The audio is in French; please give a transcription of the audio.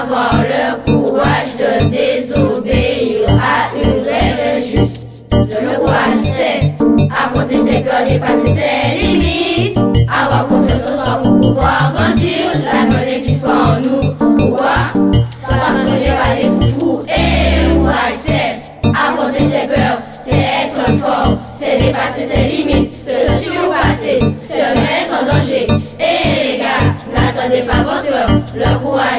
avoir le courage de désobéir à une règle juste. Le courage, c'est affronter ses peurs, dépasser ses limites, avoir confiance en soi pour pouvoir grandir. La peur n'existe pas en nous. Pourquoi? Parce qu'on n'est pas des fous. Et le courage, c'est affronter ses peurs, c'est être fort, c'est dépasser ses limites, se surpasser, se mettre en danger. Et les gars, n'attendez pas votre heure. Le courage